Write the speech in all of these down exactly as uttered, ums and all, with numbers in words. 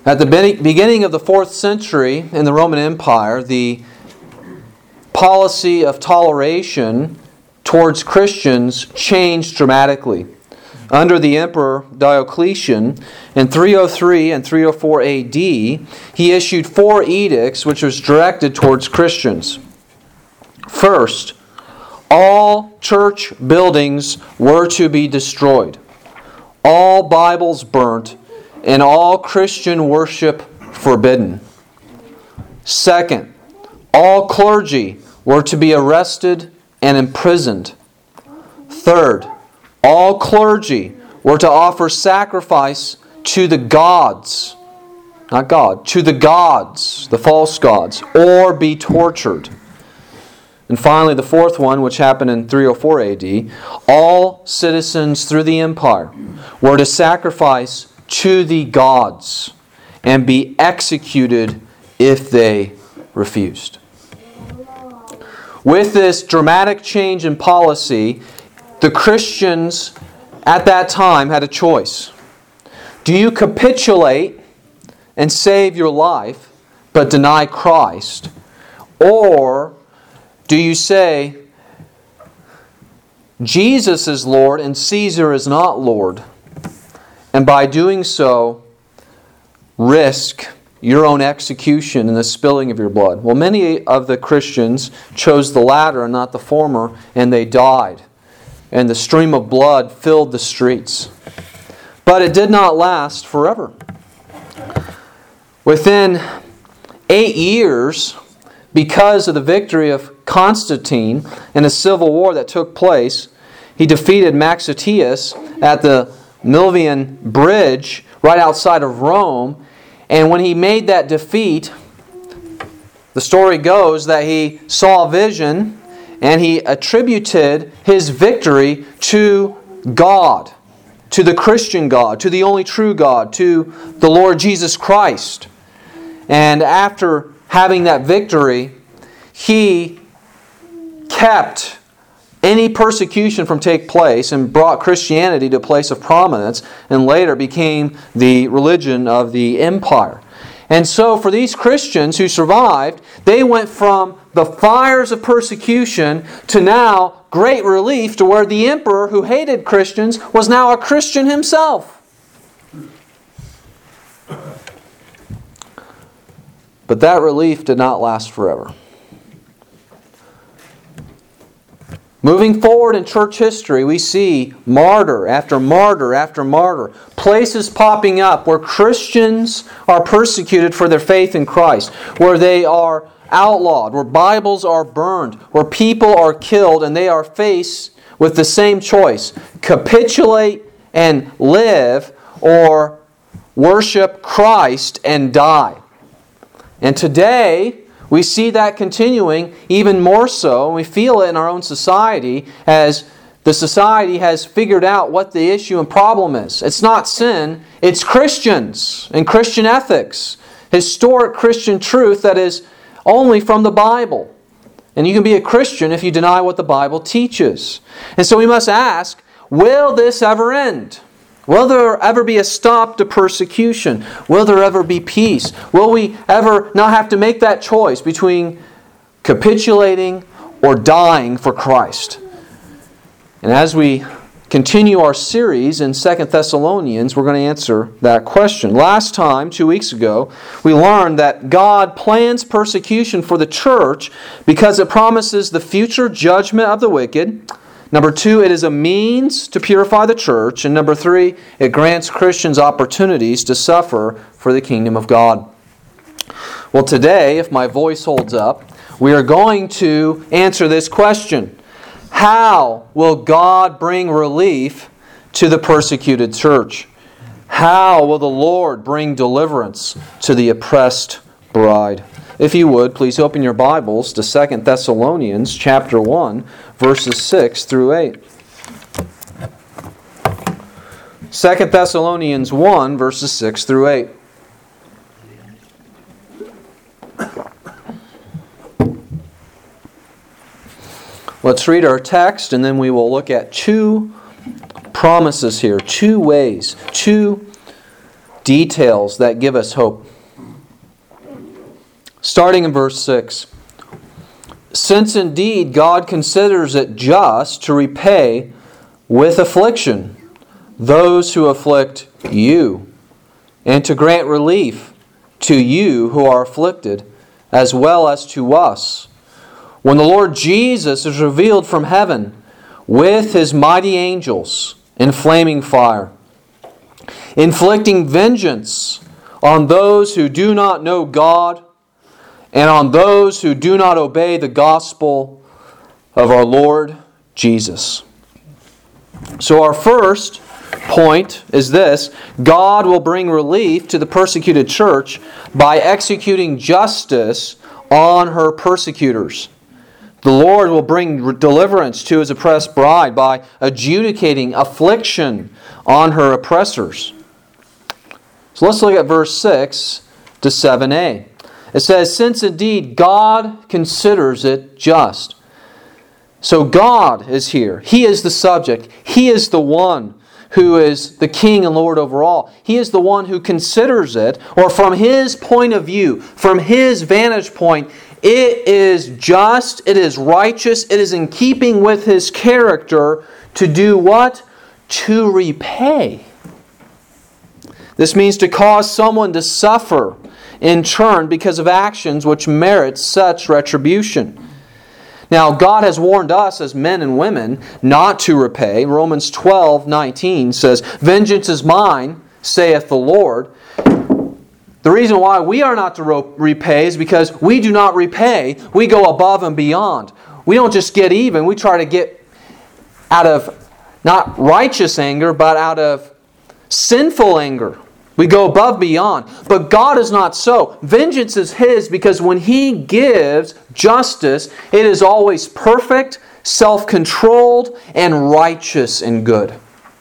At the beginning of the fourth century in the Roman Empire, the policy of toleration towards Christians changed dramatically. Under the Emperor Diocletian, in three oh three and three oh four A D, he issued four edicts which was directed towards Christians. First, all church buildings were to be destroyed, all Bibles burnt, and all Christian worship forbidden. Second, all clergy were to be arrested and imprisoned. Third, all clergy were to offer sacrifice to the gods, not God, to the gods, the false gods, or be tortured. And finally, the fourth one, which happened in three oh four A D, all citizens through the empire were to sacrifice to the gods and be executed if they refused. With this dramatic change in policy, the Christians at that time had a choice. Do you capitulate and save your life but deny Christ? Or do you say, Jesus is Lord and Caesar is not Lord, and by doing so, risk your own execution and the spilling of your blood? Well, many of the Christians chose the latter and not the former, and they died. And the stream of blood filled the streets. But it did not last forever. Within eight years, because of the victory of Constantine in a civil war that took place, he defeated Maxentius at the Milvian Bridge right outside of Rome. And when he made that defeat, the story goes that he saw a vision and he attributed his victory to God, to the Christian God, to the only true God, to the Lord Jesus Christ. And after having that victory, he kept any persecution from take place and brought Christianity to a place of prominence, and later became the religion of the empire. And so for these Christians who survived, they went from the fires of persecution to now great relief, to where the emperor who hated Christians was now a Christian himself. But that relief did not last forever. Moving forward in church history, we see martyr after martyr after martyr. Places popping up where Christians are persecuted for their faith in Christ. Where they are outlawed. Where Bibles are burned. Where people are killed and they are faced with the same choice. Capitulate and live, or worship Christ and die. And today, we see that continuing even more so, and we feel it in our own society as the society has figured out what the issue and problem is. It's not sin, it's Christians and Christian ethics. Historic Christian truth that is only from the Bible. And you can be a Christian if you deny what the Bible teaches. And so we must ask, will this ever end? Will there ever be a stop to persecution? Will there ever be peace? Will we ever not have to make that choice between capitulating or dying for Christ? And as we continue our series in Second Thessalonians, we're going to answer that question. Last time, two weeks ago, we learned that God plans persecution for the church because it promises the future judgment of the wicked. Number two, it is a means to purify the church. And number three, it grants Christians opportunities to suffer for the kingdom of God. Well, today, if my voice holds up, we are going to answer this question. How will God bring relief to the persecuted church? How will the Lord bring deliverance to the oppressed bride? If you would, please open your Bibles to Second Thessalonians chapter one, verses six through eight. Second Thessalonians one, verses six through eight. Let's read our text, and then we will look at two promises here, two ways, two details that give us hope. Starting in verse six. Since indeed God considers it just to repay with affliction those who afflict you, and to grant relief to you who are afflicted, as well as to us, when the Lord Jesus is revealed from heaven with His mighty angels in flaming fire, inflicting vengeance on those who do not know God and on those who do not obey the gospel of our Lord Jesus. So our first point is this: God will bring relief to the persecuted church by executing justice on her persecutors. The Lord will bring deliverance to His oppressed bride by adjudicating affliction on her oppressors. So let's look at verse six to seven a. It says, since indeed God considers it just. So God is here. He is the subject. He is the one who is the King and Lord over all. He is the one who considers it, or from His point of view, from His vantage point, it is just, it is righteous, it is in keeping with His character to do what? To repay. This means to cause someone to suffer in turn because of actions which merit such retribution. Now, God has warned us as men and women not to repay. Romans twelve nineteen says, vengeance is mine, saith the Lord. The reason why we are not to repay is because we do not repay. We go above and beyond. We don't just get even. We try to get out of not righteous anger, but out of sinful anger. We go above beyond. But God is not so. Vengeance is His because when He gives justice, it is always perfect, self-controlled, and righteous and good.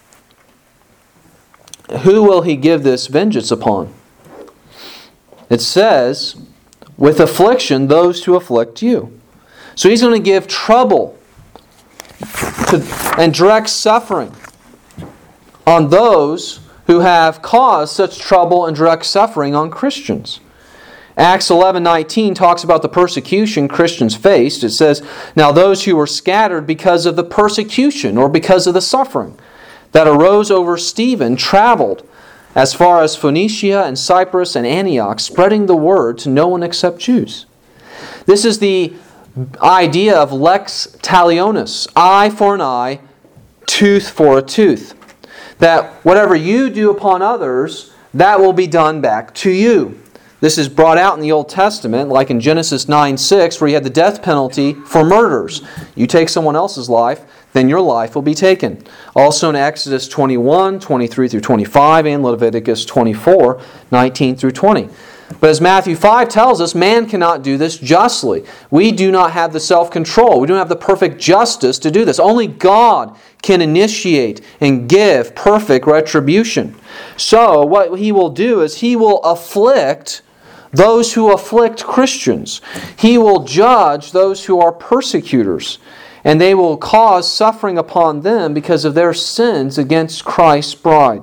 Who will He give this vengeance upon? It says, with affliction, those who afflict you. So He's going to give trouble to, and direct suffering on those who have caused such trouble and direct suffering on Christians. Acts eleven nineteen talks about the persecution Christians faced. It says, now those who were scattered because of the persecution or because of the suffering that arose over Stephen traveled as far as Phoenicia and Cyprus and Antioch, spreading the word to no one except Jews. This is the idea of lex talionis, eye for an eye, tooth for a tooth. That whatever you do upon others, that will be done back to you. This is brought out in the Old Testament, like in Genesis nine six, where you had the death penalty for murders. You take someone else's life, then your life will be taken. Also in Exodus twenty-one, twenty-three through twenty-five, and Leviticus twenty-four, nineteen through twenty. But as Matthew five tells us, man cannot do this justly. We do not have the self-control. We don't have the perfect justice to do this. Only God can initiate and give perfect retribution. So what He will do is He will afflict those who afflict Christians. He will judge those who are persecutors. And they will cause suffering upon them because of their sins against Christ's bride.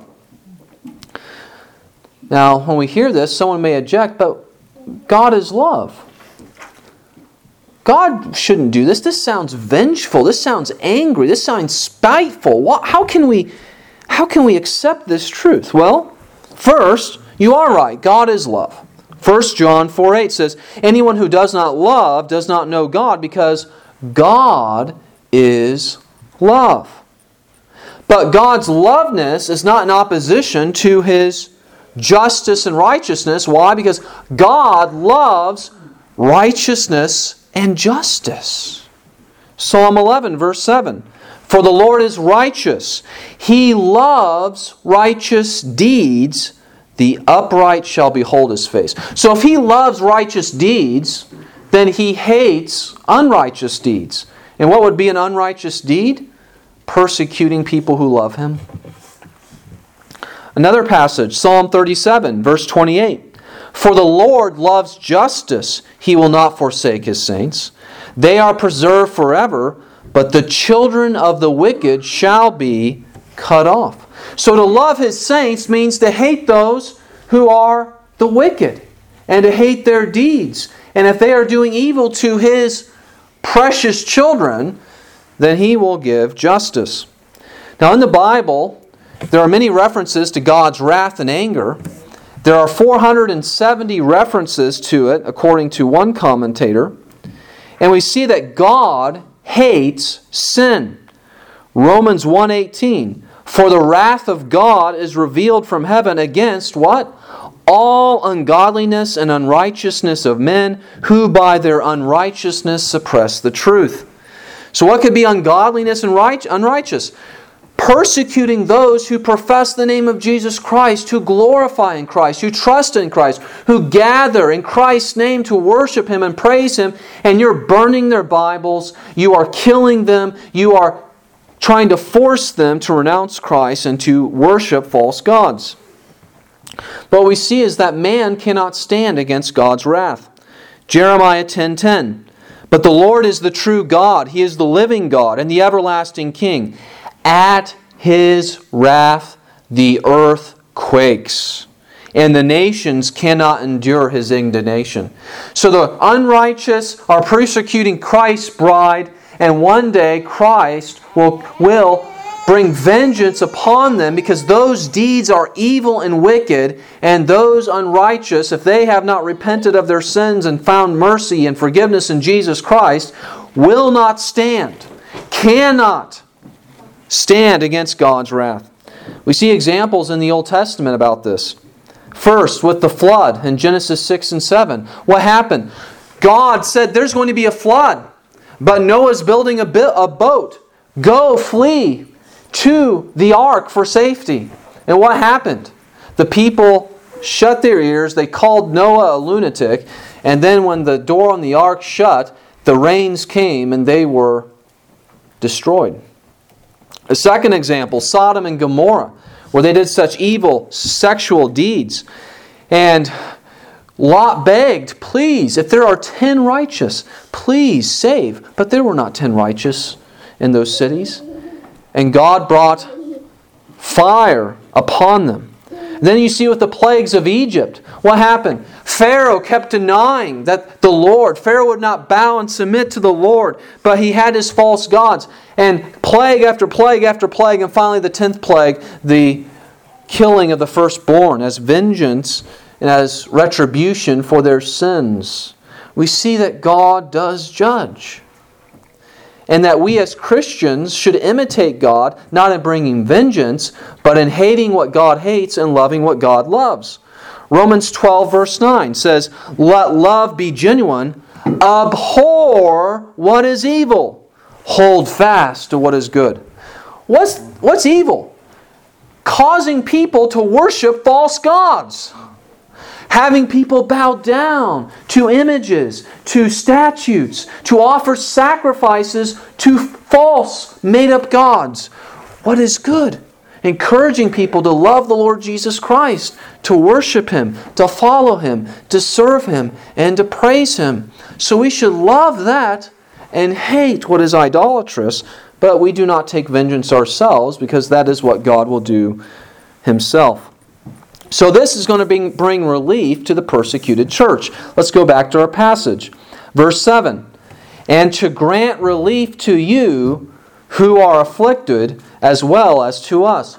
Now, when we hear this, someone may object, but God is love. God shouldn't do this. This sounds vengeful. This sounds angry. This sounds spiteful. What, how can we, how can we accept this truth? Well, first, you are right. God is love. First John four eight says, anyone who does not love does not know God, because God is love. But God's loveness is not in opposition to His justice and righteousness. Why? Because God loves righteousness and justice. Psalm eleven, verse seven. For the Lord is righteous. He loves righteous deeds. The upright shall behold His face. So if He loves righteous deeds, then He hates unrighteous deeds. And what would be an unrighteous deed? Persecuting people who love Him. Another passage, Psalm thirty-seven, verse twenty-eight. For the Lord loves justice. He will not forsake His saints. They are preserved forever, but the children of the wicked shall be cut off. So to love His saints means to hate those who are the wicked and to hate their deeds. And if they are doing evil to His precious children, then He will give justice. Now in the Bible, there are many references to God's wrath and anger. There are four hundred seventy references to it, according to one commentator. And we see that God hates sin. Romans one eighteen, for the wrath of God is revealed from heaven against what? All ungodliness and unrighteousness of men who by their unrighteousness suppress the truth. So what could be ungodliness and right, unrighteous? Persecuting those who profess the name of Jesus Christ, who glorify in Christ, who trust in Christ, who gather in Christ's name to worship Him and praise Him, and you're burning their Bibles, you are killing them, you are trying to force them to renounce Christ and to worship false gods. But what we see is that man cannot stand against God's wrath. Jeremiah ten ten, but the Lord is the true God, He is the living God and the everlasting King. At His wrath the earth quakes, and the nations cannot endure His indignation. So the unrighteous are persecuting Christ's bride, and one day Christ will, will bring vengeance upon them, because those deeds are evil and wicked, and those unrighteous, if they have not repented of their sins and found mercy and forgiveness in Jesus Christ, will not stand, cannot stand against God's wrath. We see examples in the Old Testament about this. First, with the flood in Genesis six and seven. What happened? God said there's going to be a flood, but Noah's building a, bi- a boat. Go, flee to the ark for safety. And what happened? The people shut their ears. They called Noah a lunatic. And then when the door on the ark shut, the rains came and they were destroyed. A second example, Sodom and Gomorrah, where they did such evil sexual deeds. And Lot begged, please, if there are ten righteous, please save. But there were not ten righteous in those cities. And God brought fire upon them. Then you see with the plagues of Egypt, what happened? Pharaoh kept denying that the Lord, Pharaoh would not bow and submit to the Lord, but he had his false gods. And plague after plague after plague, and finally the tenth plague, the killing of the firstborn as vengeance and as retribution for their sins. We see that God does judge. And that we as Christians should imitate God, not in bringing vengeance, but in hating what God hates and loving what God loves. Romans twelve verse nine says, let love be genuine, abhor what is evil, hold fast to what is good. What's, what's evil? Causing people to worship false gods. Having people bow down to images, to statues, to offer sacrifices to false, made-up gods. What is good? Encouraging people to love the Lord Jesus Christ, to worship Him, to follow Him, to serve Him, and to praise Him. So we should love that and hate what is idolatrous, but we do not take vengeance ourselves, because that is what God will do Himself. So this is going to bring, bring relief to the persecuted church. Let's go back to our passage. Verse seven. And to grant relief to you who are afflicted, as well as to us.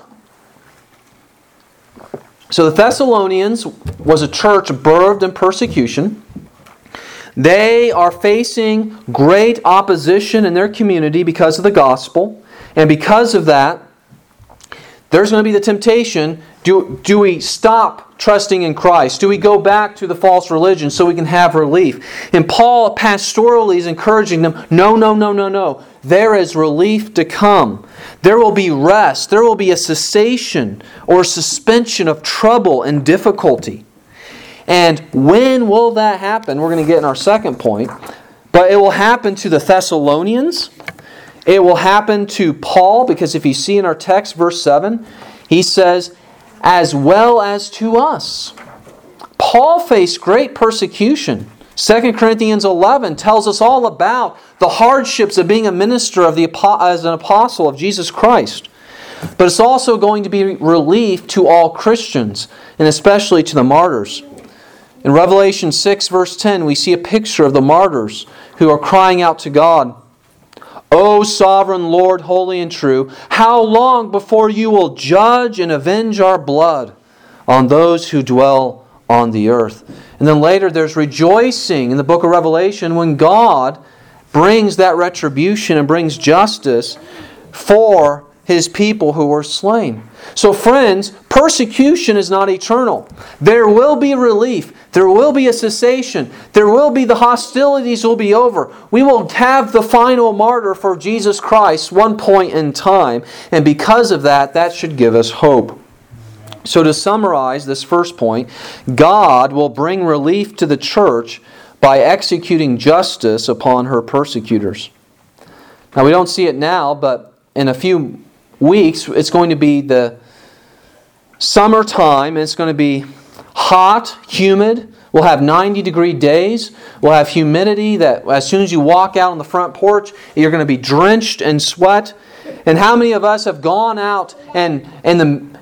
So the Thessalonians was a church birthed in persecution. They are facing great opposition in their community because of the gospel. And because of that, there's going to be the temptation. Do, do we stop trusting in Christ? Do we go back to the false religion so we can have relief? And Paul pastorally is encouraging them, no, no, no, no, no. There is relief to come. There will be rest. There will be a cessation or suspension of trouble and difficulty. And when will that happen? We're going to get in our second point. But it will happen to the Thessalonians. It will happen to Paul, because if you see in our text, verse seven, he says, as well as to us. Paul faced great persecution. Second Corinthians eleven tells us all about the hardships of being a minister of the as an apostle of Jesus Christ. but it's also going to be relief to all Christians, and especially to the martyrs. In Revelation six, verse ten, we see a picture of the martyrs who are crying out to God, O sovereign Lord, holy and true, how long before you will judge and avenge our blood on those who dwell on the earth? And then later there's rejoicing in the book of Revelation when God brings that retribution and brings justice for His people who were slain. So friends, persecution is not eternal. There will be relief. There will be a cessation. There will be the hostilities will be over. We will have the final martyr for Jesus Christ one point in time. And because of that, that should give us hope. So to summarize this first point, God will bring relief to the church by executing justice upon her persecutors. Now we don't see it now, but in a few weeks it's going to be the summertime. It's going to be hot, humid. We'll have ninety degree days. We'll have humidity that as soon as you walk out on the front porch, you're going to be drenched in sweat. And how many of us have gone out and in the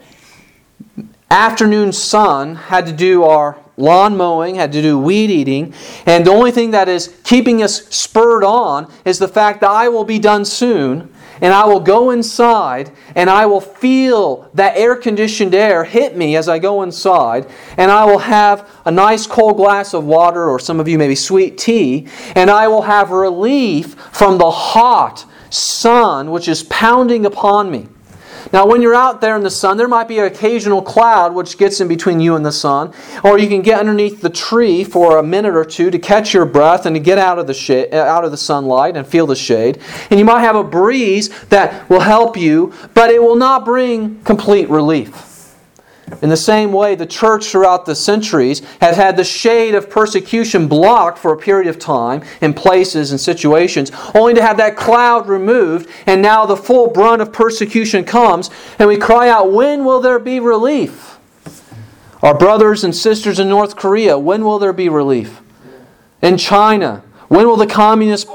afternoon sun had to do our lawn mowing, had to do weed eating, and the only thing that is keeping us spurred on is the fact that I will be done soon, and I will go inside, and I will feel that air-conditioned air hit me as I go inside, and I will have a nice cold glass of water, or some of you maybe sweet tea, and I will have relief from the hot sun which is pounding upon me. Now, when you're out there in the sun, there might be an occasional cloud which gets in between you and the sun. Or you can get underneath the tree for a minute or two to catch your breath and to get out of the shade, out of the sunlight and feel the shade. And you might have a breeze that will help you, but it will not bring complete relief. In the same way, the church throughout the centuries has had the shade of persecution blocked for a period of time in places and situations, only to have that cloud removed, and now the full brunt of persecution comes, and we cry out, when will there be relief? Our brothers and sisters in North Korea, when will there be relief? In China, when will the Communist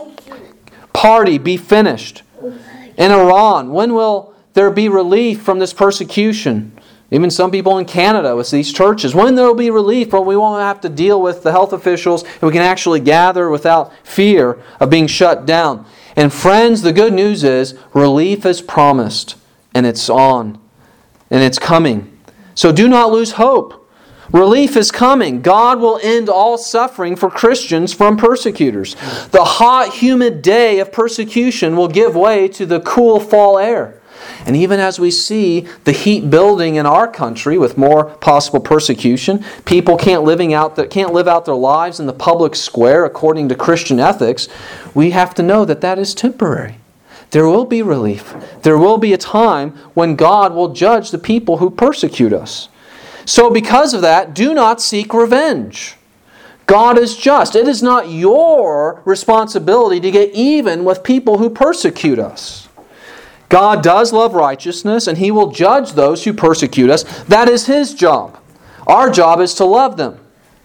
Party be finished? In Iran, when will there be relief from this persecution? Even some people in Canada with these churches. When there will be relief, when we won't have to deal with the health officials and we can actually gather without fear of being shut down. And friends, the good news is relief is promised and it's on and it's coming. So do not lose hope. Relief is coming. God will end all suffering for Christians from persecutors. The hot, humid day of persecution will give way to the cool fall air. And even as we see the heat building in our country with more possible persecution, people can't living out the, can't live out their lives in the public square according to Christian ethics, we have to know that that is temporary. There will be relief. There will be a time when God will judge the people who persecute us. So because of that, do not seek revenge. God is just. It is not your responsibility to get even with people who persecute us. God does love righteousness, and He will judge those who persecute us. That is His job. Our job is to love them.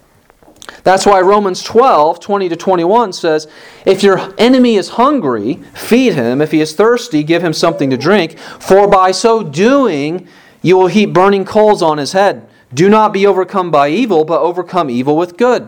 That's why Romans twelve, twenty to twenty-one says, if your enemy is hungry, feed him. If he is thirsty, give him something to drink. For by so doing, you will heap burning coals on his head. Do not be overcome by evil, but overcome evil with good.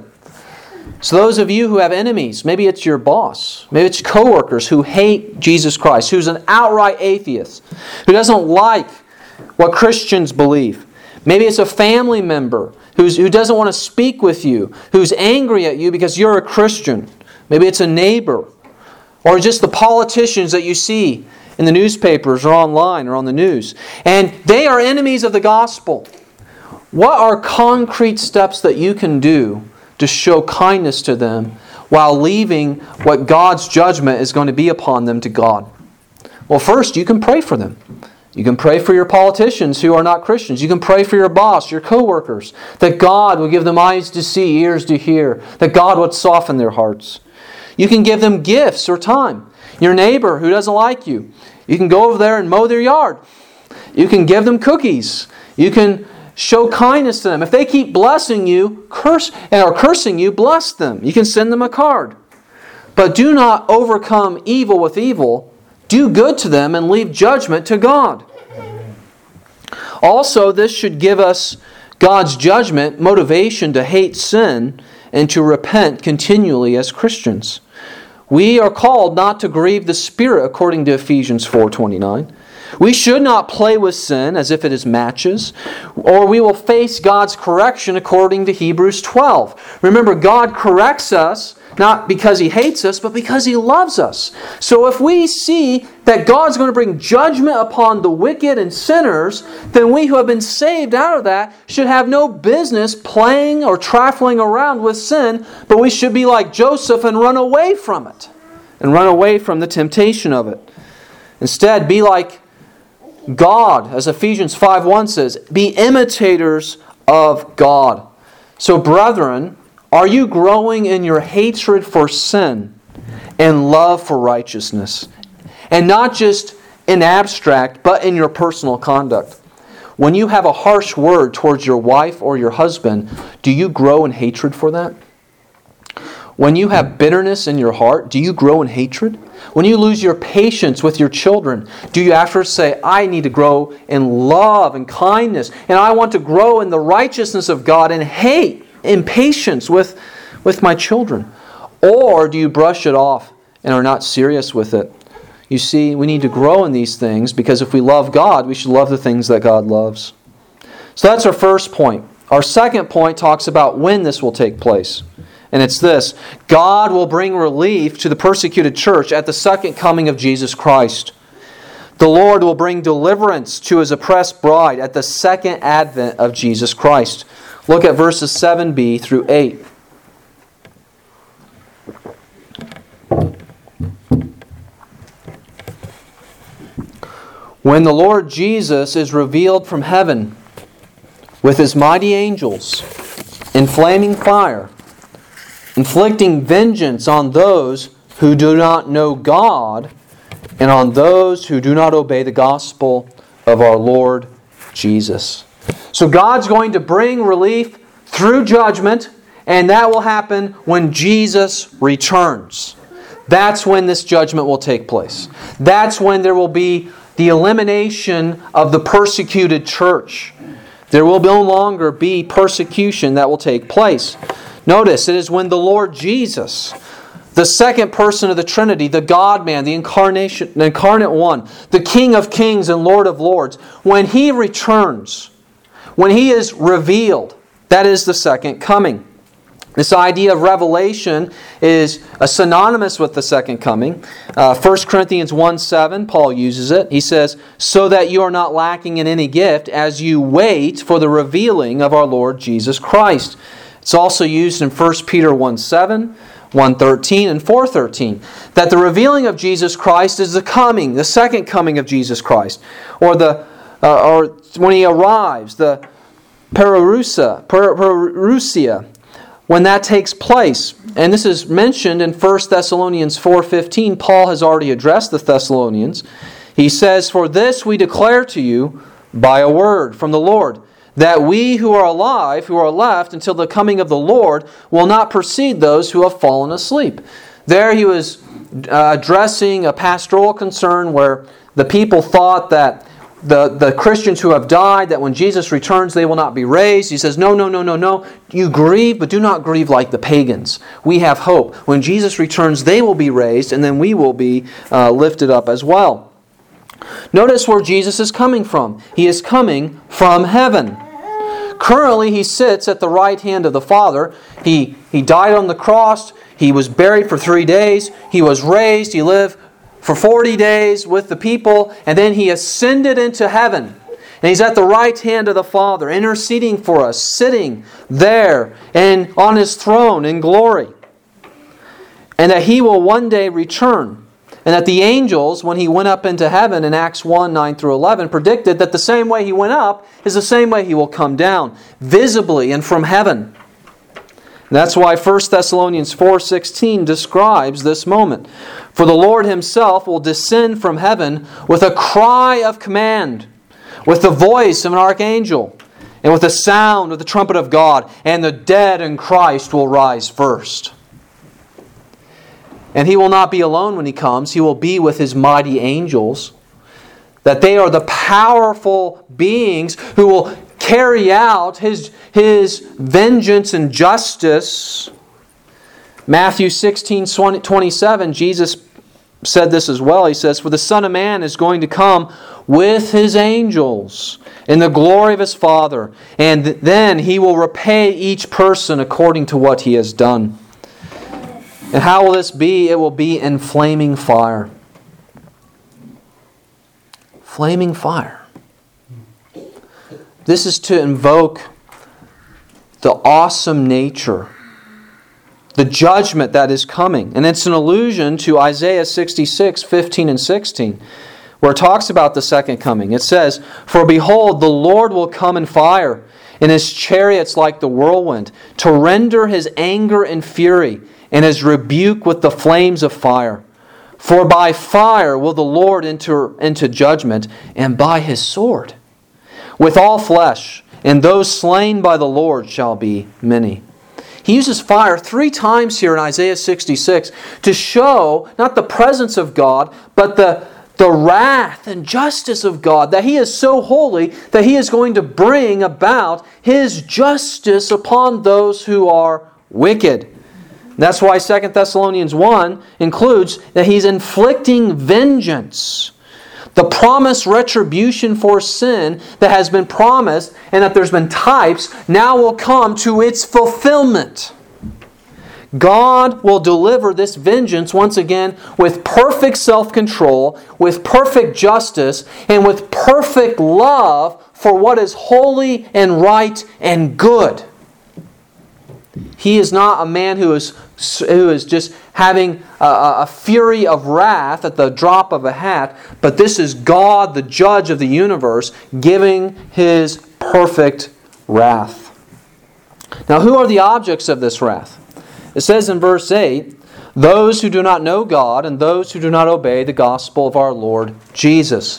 So those of you who have enemies, maybe it's your boss, maybe it's coworkers who hate Jesus Christ, who's an outright atheist, who doesn't like what Christians believe. Maybe it's a family member who's, who doesn't want to speak with you, who's angry at you because you're a Christian. Maybe it's a neighbor, or just the politicians that you see in the newspapers or online or on the news. And they are enemies of the gospel. What are concrete steps that you can do to show kindness to them while leaving what God's judgment is going to be upon them to God? Well, first, you can pray for them. You can pray for your politicians who are not Christians. You can pray for your boss, your co-workers, that God will give them eyes to see, ears to hear, that God would soften their hearts. You can give them gifts or time. Your neighbor who doesn't like you, you can go over there and mow their yard. You can give them cookies. You can show kindness to them. If they keep blessing you, curse or cursing you, bless them. You can send them a card. But do not overcome evil with evil. Do good to them and leave judgment to God. Also, this should give us God's judgment, motivation to hate sin and to repent continually as Christians. We are called not to grieve the Spirit according to Ephesians four twenty-nine. We should not play with sin as if it is matches, or we will face God's correction according to Hebrews twelve. Remember, God corrects us not because He hates us, but because He loves us. So if we see that God's going to bring judgment upon the wicked and sinners, then we who have been saved out of that should have no business playing or trifling around with sin, but we should be like Joseph and run away from it, and run away from the temptation of it. Instead, be like God, as Ephesians five one says, be imitators of God. So, brethren, are you growing in your hatred for sin and love for righteousness? And not just in abstract, but in your personal conduct. When you have a harsh word towards your wife or your husband, do you grow in hatred for that? When you have bitterness in your heart, do you grow in hatred? When you lose your patience with your children, do you after say, I need to grow in love and kindness, and I want to grow in the righteousness of God and hate impatience with, with my children? Or do you brush it off and are not serious with it? You see, we need to grow in these things because if we love God, we should love the things that God loves. So that's our first point. Our second point talks about when this will take place. And it's this: God will bring relief to the persecuted church at the second coming of Jesus Christ. The Lord will bring deliverance to His oppressed bride at the second advent of Jesus Christ. Look at verses seven b through eight. When the Lord Jesus is revealed from heaven with His mighty angels in flaming fire, inflicting vengeance on those who do not know God and on those who do not obey the gospel of our Lord Jesus. So God's going to bring relief through judgment, and that will happen when Jesus returns. That's when this judgment will take place. That's when there will be the elimination of the persecuted church. There will no longer be persecution that will take place. Notice, it is when the Lord Jesus, the second person of the Trinity, the God-man, the incarnation, the incarnate one, the King of kings and Lord of lords, when He returns, when He is revealed, that is the second coming. This idea of revelation is a synonymous with the second coming. Uh, First Corinthians one seven, Paul uses it. He says, so that you are not lacking in any gift as you wait for the revealing of our Lord Jesus Christ. It's also used in First Peter one seven, one thirteen, and four thirteen. That the revealing of Jesus Christ is the coming, the second coming of Jesus Christ. Or the uh, or when He arrives, the parousia, parousia, when that takes place. And this is mentioned in First Thessalonians four fifteen. Paul has already addressed the Thessalonians. He says, for this we declare to you by a word from the Lord, that we who are alive, who are left until the coming of the Lord, will not precede those who have fallen asleep. There he was uh, addressing a pastoral concern where the people thought that the, the Christians who have died, that when Jesus returns they will not be raised. He says, no, no, no, no, no. You grieve, but do not grieve like the pagans. We have hope. When Jesus returns, they will be raised, and then we will be uh, lifted up as well. Notice where Jesus is coming from. He is coming from heaven. Currently, He sits at the right hand of the Father. He, he died on the cross. He was buried for three days. He was raised. He lived for forty days with the people. And then He ascended into heaven. And He's at the right hand of the Father, interceding for us, sitting there and on His throne in glory. And that He will one day return. And that the angels, when He went up into heaven in Acts one, nine through eleven, predicted that the same way He went up is the same way He will come down, visibly and from heaven. And that's why First Thessalonians four sixteen describes this moment. For the Lord Himself will descend from heaven with a cry of command, with the voice of an archangel, and with the sound of the trumpet of God, and the dead in Christ will rise first. And He will not be alone when He comes. He will be with His mighty angels. that they are the powerful beings who will carry out His, His vengeance and justice. Matthew sixteen twenty-seven, Jesus said this as well. He says, "For the Son of Man is going to come with His angels in the glory of His Father, and then He will repay each person according to what he has done." And how will this be? It will be in flaming fire. Flaming fire. This is to invoke the awesome nature, the judgment that is coming. And it's an allusion to Isaiah sixty-six, fifteen and sixteen, where it talks about the second coming. It says, "For behold, the Lord will come in fire, and His chariots like the whirlwind, to render His anger and fury, and His rebuke with the flames of fire. For by fire will the Lord enter into judgment, and by His sword with all flesh, and those slain by the Lord shall be many." He uses fire three times here in Isaiah sixty-six to show not the presence of God, but the, the wrath and justice of God, that He is so holy that He is going to bring about His justice upon those who are wicked. That's why Second Thessalonians one includes that He's inflicting vengeance. The promised retribution for sin that has been promised and that there's been types now will come to its fulfillment. God will deliver this vengeance once again with perfect self-control, with perfect justice, and with perfect love for what is holy and right and good. He is not a man who is who is just having a, a fury of wrath at the drop of a hat, but this is God, the judge of the universe, giving His perfect wrath. Now, who are the objects of this wrath? It says in verse eight, "Those who do not know God and those who do not obey the gospel of our Lord Jesus."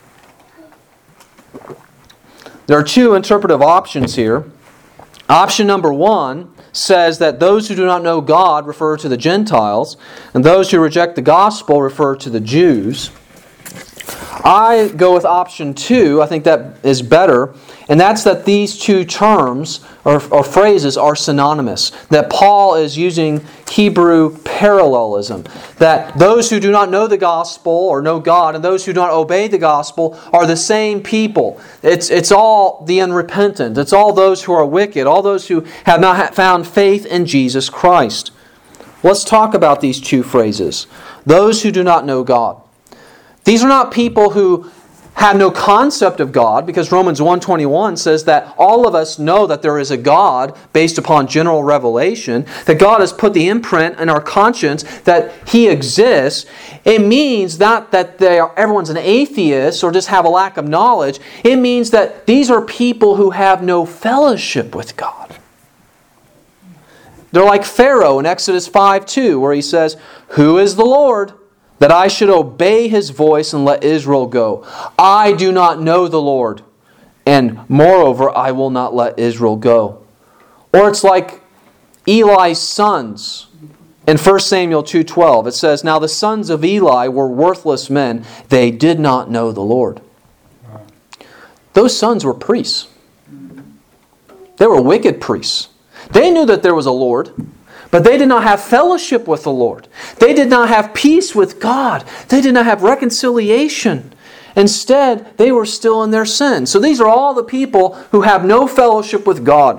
There are two interpretive options here. Option number one says that those who do not know God refer to the Gentiles, and those who reject the gospel refer to the Jews. I go with option two. I think that is better. And that's that these two terms or, or phrases are synonymous. That Paul is using Hebrew parallelism. That those who do not know the gospel or know God and those who do not obey the gospel are the same people. It's, it's all the unrepentant. It's all those who are wicked. All those who have not found faith in Jesus Christ. Let's talk about these two phrases. Those who do not know God. These are not people who have no concept of God, because Romans one twenty-one says that all of us know that there is a God based upon general revelation, that God has put the imprint in our conscience that He exists. It means not that they are, everyone's an atheist or just have a lack of knowledge. It means that these are people who have no fellowship with God. They're like Pharaoh in Exodus five two, where he says, "Who is the Lord, that I should obey His voice and let Israel go? I do not know the Lord, and moreover, I will not let Israel go." Or it's like Eli's sons in First Samuel two twelve. It says, "Now the sons of Eli were worthless men. They did not know the Lord." Those sons were priests. They were wicked priests. They knew that there was a Lord, but they did not have fellowship with the Lord. They did not have peace with God. They did not have reconciliation. Instead, they were still in their sin. So these are all the people who have no fellowship with God.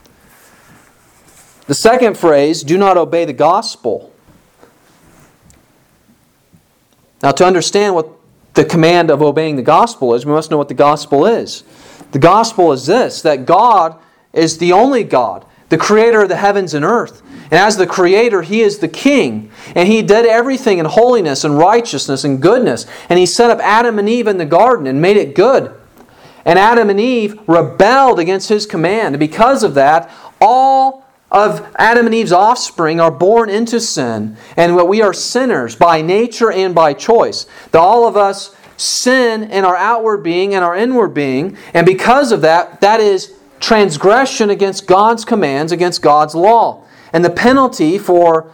The second phrase, "do not obey the gospel." Now, to understand what the command of obeying the gospel is, we must know what the gospel is. The gospel is this, that God is the only God, the creator of the heavens and earth. And as the Creator, He is the King. And He did everything in holiness and righteousness and goodness. And He set up Adam and Eve in the garden and made it good. And Adam and Eve rebelled against His command. And because of that, all of Adam and Eve's offspring are born into sin. And we are sinners by nature and by choice. That all of us sin in our outward being and our inward being. And because of that, that is transgression against God's commands, against God's law. And the penalty for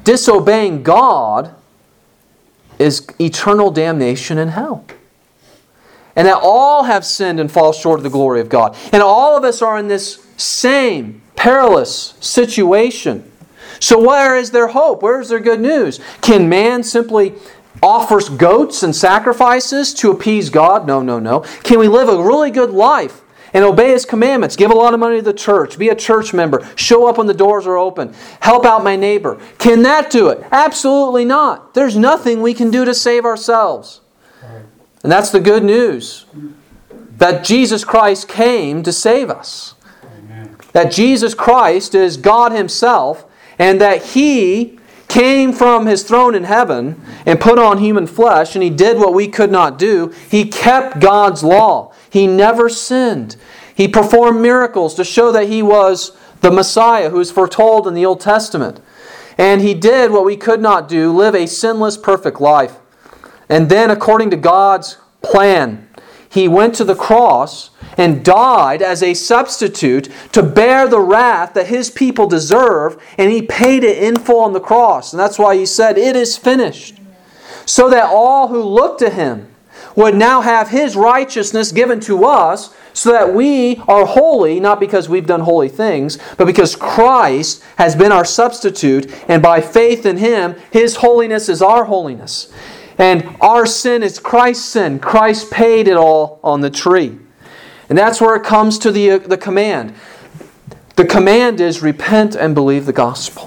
disobeying God is eternal damnation in hell. and that all have sinned and fall short of the glory of God. And all of us are in this same perilous situation. So where is their hope? Where is their good news? Can man simply offer goats and sacrifices to appease God? No, no, no. Can we live a really good life and obey His commandments? Give a lot of money to the church. Be a church member. Show up when the doors are open. Help out my neighbor. Can that do it? Absolutely not. There's nothing we can do to save ourselves. And that's the good news. That Jesus Christ came to save us. Amen. That Jesus Christ is God Himself, and that He came from His throne in heaven and put on human flesh, and He did what we could not do. He kept God's law. He never sinned. He performed miracles to show that He was the Messiah who is foretold in the Old Testament. And He did what we could not do, live a sinless, perfect life. And then, according to God's plan, He went to the cross and died as a substitute to bear the wrath that His people deserve, and He paid it in full on the cross. And that's why He said, "It is finished." So that all who look to Him would now have His righteousness given to us, so that we are holy, not because we've done holy things, but because Christ has been our substitute, and by faith in Him, His holiness is our holiness. And our sin is Christ's sin. Christ paid it all on the tree. And that's where it comes to the, the command. The command is repent and believe the gospel.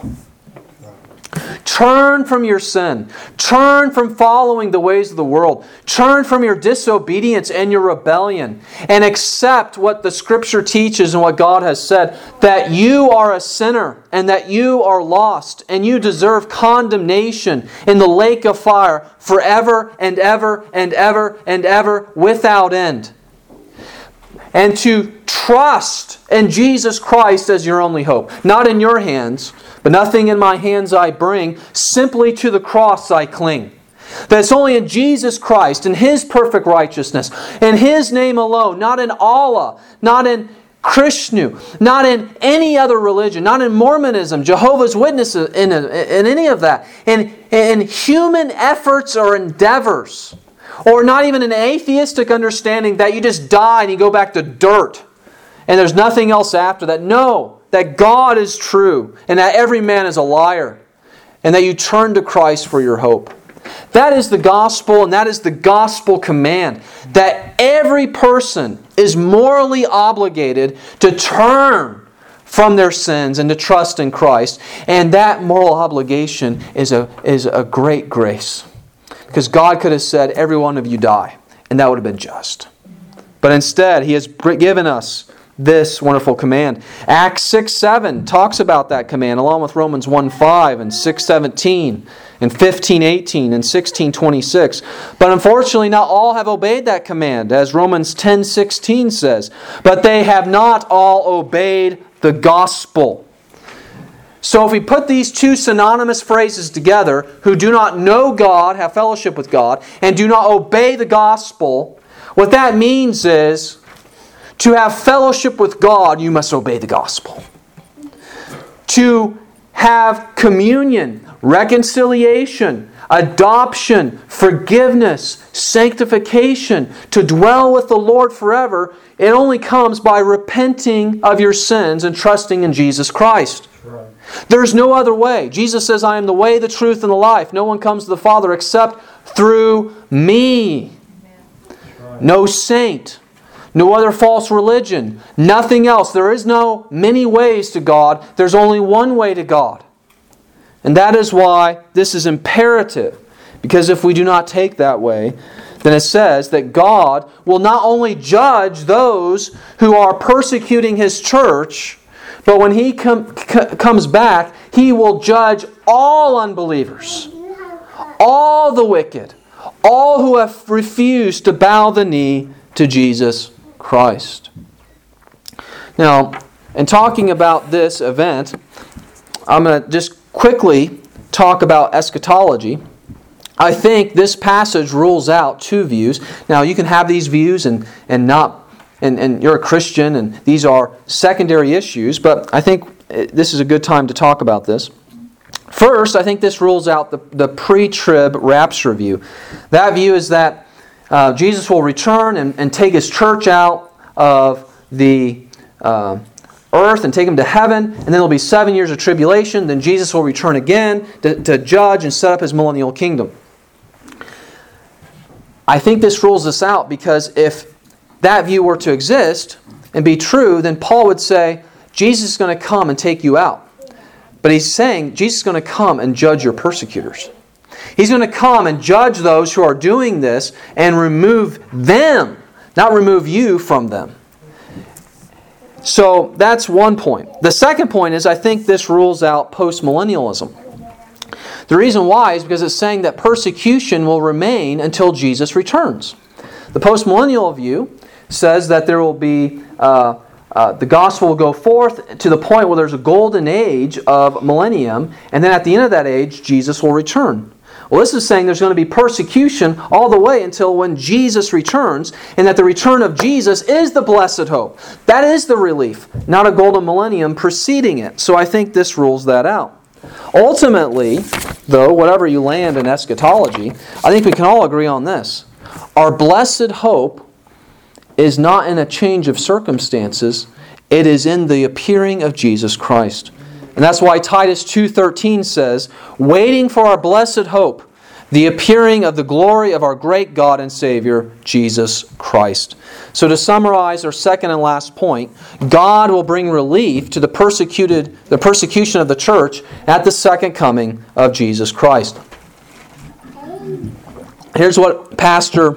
Turn from your sin. Turn from following the ways of the world. Turn from your disobedience and your rebellion. And accept what the Scripture teaches and what God has said. That you are a sinner and that you are lost. And you deserve condemnation in the lake of fire forever and ever and ever and ever without end. And to trust in Jesus Christ as your only hope. Not in your hands, but nothing in my hands I bring. Simply to the cross I cling. That it's only in Jesus Christ, in His perfect righteousness, in His name alone, not in Allah, not in Krishna, not in any other religion, not in Mormonism, Jehovah's Witnesses, in, in any of that. In, in human efforts or endeavors. Or not even an atheistic understanding that you just die and you go back to dirt and there's nothing else after that. No, that God is true and that every man is a liar and that you turn to Christ for your hope. That is the gospel, and that is the gospel command. That every person is morally obligated to turn from their sins and to trust in Christ. And that moral obligation is a, is a great grace. Because God could have said, every one of you die. And that would have been just. But instead, He has given us this wonderful command. Acts six seven talks about that command, along with Romans one five and six seventeen and fifteen eighteen and sixteen twenty-six. But unfortunately, not all have obeyed that command, as Romans ten sixteen says. But they have not all obeyed the gospel. So if we put these two synonymous phrases together, who do not know God, have fellowship with God, and do not obey the gospel, what that means is, to have fellowship with God, you must obey the gospel. To have communion, reconciliation, adoption, forgiveness, sanctification, to dwell with the Lord forever, it only comes by repenting of your sins and trusting in Jesus Christ. Right. There's no other way. Jesus says, I am the way, the truth, and the life. No one comes to the Father except through me. Right. No saint. No other false religion. Nothing else. There is no many ways to God. There's only one way to God. And that is why this is imperative. Because if we do not take that way, then it says that God will not only judge those who are persecuting His church, but when He com- c- comes back, He will judge all unbelievers, all the wicked, all who have refused to bow the knee to Jesus Christ. Now, in talking about this event, I'm going to just quickly talk about eschatology. I think this passage rules out two views. Now, you can have these views and, and not And, and you're a Christian, and these are secondary issues, but I think this is a good time to talk about this. First, I think this rules out the, the pre-trib rapture view. That view is that uh, Jesus will return and, and take His church out of the uh, earth and take them to heaven, and then there'll be seven years of tribulation. Then Jesus will return again to, to judge and set up His millennial kingdom. I think this rules this out, because if that view were to exist and be true, then Paul would say, Jesus is going to come and take you out. But he's saying Jesus is going to come and judge your persecutors. He's going to come and judge those who are doing this and remove them, not remove you from them. So that's one point. The second point is, I think this rules out postmillennialism. The reason why is because it's saying that persecution will remain until Jesus returns. The postmillennial view says that there will be uh, uh, the gospel will go forth to the point where there's a golden age of millennium, and then at the end of that age, Jesus will return. Well, this is saying there's going to be persecution all the way until when Jesus returns, and that the return of Jesus is the blessed hope. That is the relief, not a golden millennium preceding it. So I think this rules that out. Ultimately, though, whatever you land in eschatology, I think we can all agree on this. Our blessed hope is not in a change of circumstances. It is in the appearing of Jesus Christ. And that's why Titus two thirteen says, waiting for our blessed hope, the appearing of the glory of our great God and Savior, Jesus Christ. So to summarize our second and last point, God will bring relief to the persecuted, the persecution of the church at the second coming of Jesus Christ. Here's what pastor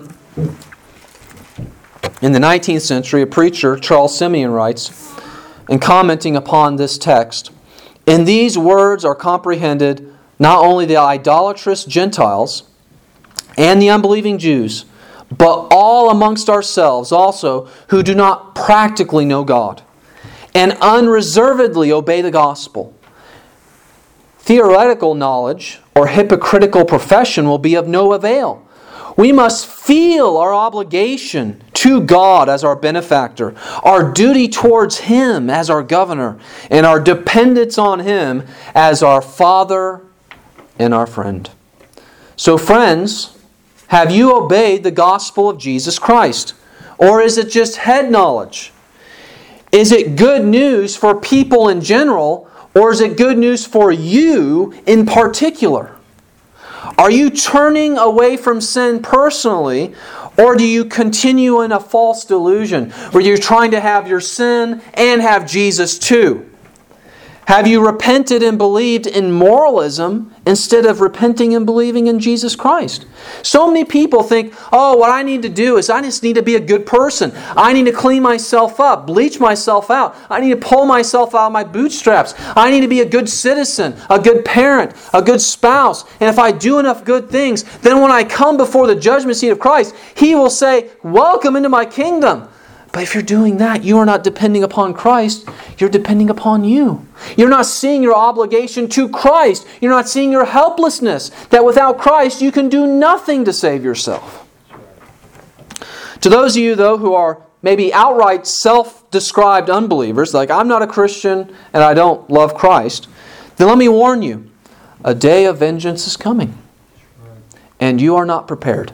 in the nineteenth century, a preacher, Charles Simeon, writes, in commenting upon this text. In these words are comprehended not only the idolatrous Gentiles and the unbelieving Jews, but all amongst ourselves also who do not practically know God and unreservedly obey the gospel. Theoretical knowledge or hypocritical profession will be of no avail. We must feel our obligation to God as our benefactor, our duty towards Him as our governor, and our dependence on Him as our Father and our friend. So friends, have you obeyed the gospel of Jesus Christ? Or is it just head knowledge? Is it good news for people in general, or is it good news for you in particular? Are you turning away from sin personally, or do you continue in a false delusion where you're trying to have your sin and have Jesus too? Have you repented and believed in moralism instead of repenting and believing in Jesus Christ? So many people think, oh, what I need to do is I just need to be a good person. I need to clean myself up, bleach myself out. I need to pull myself out of my bootstraps. I need to be a good citizen, a good parent, a good spouse. And if I do enough good things, then when I come before the judgment seat of Christ, He will say, welcome into my kingdom. But if you're doing that, you are not depending upon Christ. You're depending upon you. You're not seeing your obligation to Christ. You're not seeing your helplessness. That without Christ, you can do nothing to save yourself. To those of you, though, who are maybe outright self-described unbelievers, like I'm not a Christian and I don't love Christ, then let me warn you, a day of vengeance is coming. And you are not prepared.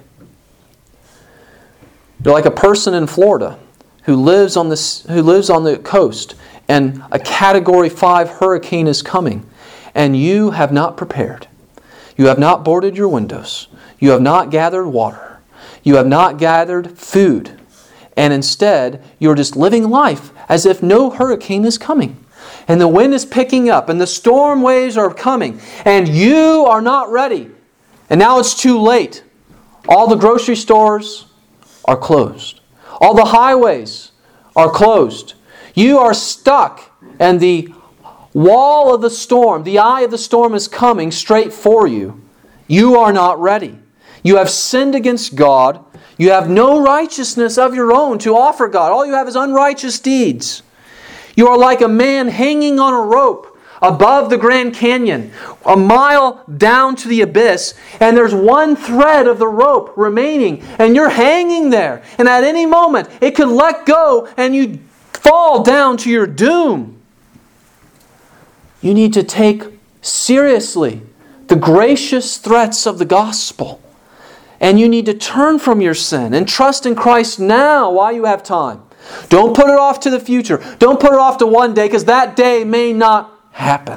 You're like a person in Florida who lives on this, who lives on the coast, and a Category five hurricane is coming, and you have not prepared. You have not boarded your windows. You have not gathered water. You have not gathered food. And instead, you're just living life as if no hurricane is coming. And the wind is picking up, and the storm waves are coming, and you are not ready. And now it's too late. All the grocery stores are closed. All the highways are closed. You are stuck, and the wall of the storm, the eye of the storm is coming straight for you. You are not ready. You have sinned against God. You have no righteousness of your own to offer God. All you have is unrighteous deeds. You are like a man hanging on a rope above the Grand Canyon, a mile down to the abyss, and there's one thread of the rope remaining, and you're hanging there. And at any moment, it could let go and you fall down to your doom. You need to take seriously the gracious threats of the gospel And you need to turn from your sin and trust in Christ now while you have time. Don't put it off to the future. Don't put it off to one day, because that day may not happen.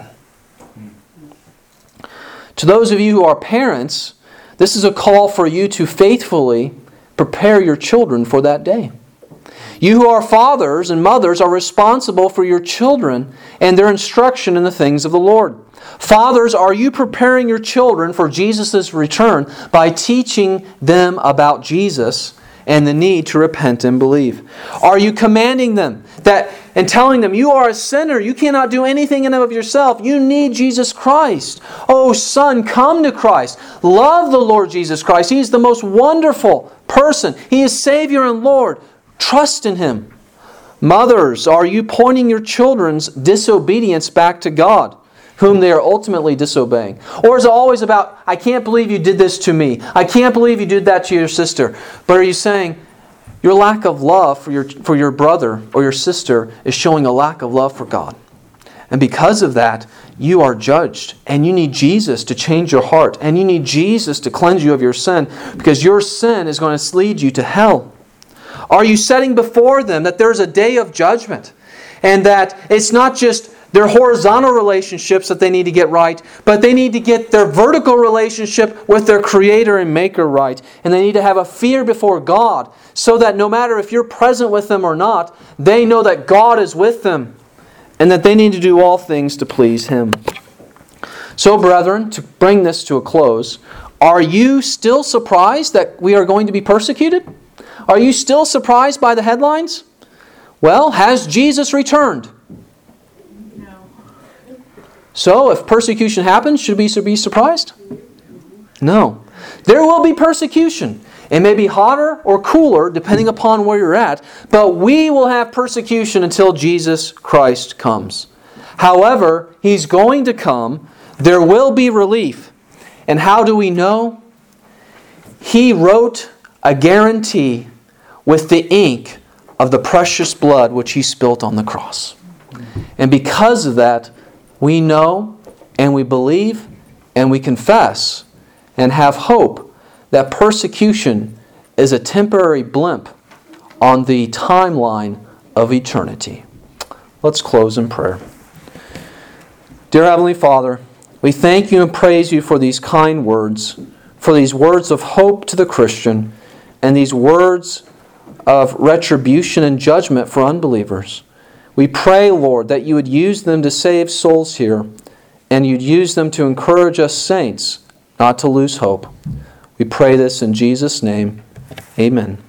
To those of you who are parents, this is a call for you to faithfully prepare your children for that day. You who are fathers and mothers are responsible for your children and their instruction in the things of the Lord. Fathers, are you preparing your children for Jesus' return by teaching them about Jesus and the need to repent and believe? Are you commanding them that and telling them, you are a sinner, you cannot do anything in and of yourself, you need Jesus Christ? Oh son, come to Christ. Love the Lord Jesus Christ. He is the most wonderful person. He is Savior and Lord. Trust in Him. Mothers, are you pointing your children's disobedience back to God, whom they are ultimately disobeying? Or is it always about, I can't believe you did this to me. I can't believe you did that to your sister. But are you saying, your lack of love for your, for your brother or your sister is showing a lack of love for God? And because of that, you are judged. And you need Jesus to change your heart. And you need Jesus to cleanse you of your sin, because your sin is going to lead you to hell. Are you setting before them that there's a day of judgment, and that it's not just their horizontal relationships that they need to get right, but they need to get their vertical relationship with their Creator and Maker right. And they need to have a fear before God, so that no matter if you're present with them or not, they know that God is with them and that they need to do all things to please Him. So, brethren, to bring this to a close, are you still surprised that we are going to be persecuted? Are you still surprised by the headlines? Well, has Jesus returned? No. So, if persecution happens, should we be surprised? No. There will be persecution. It may be hotter or cooler, depending upon where you're at, but we will have persecution until Jesus Christ comes. However, He's going to come. There will be relief. And how do we know? He wrote a guarantee with the ink of the precious blood which He spilt on the cross. And because of that, we know and we believe and we confess and have hope that persecution is a temporary blimp on the timeline of eternity. Let's close in prayer. Dear Heavenly Father, we thank You and praise You for these kind words, for these words of hope to the Christian, and these words of retribution and judgment for unbelievers. We pray, Lord, that You would use them to save souls here, and You'd use them to encourage us saints not to lose hope. We pray this in Jesus' name. Amen.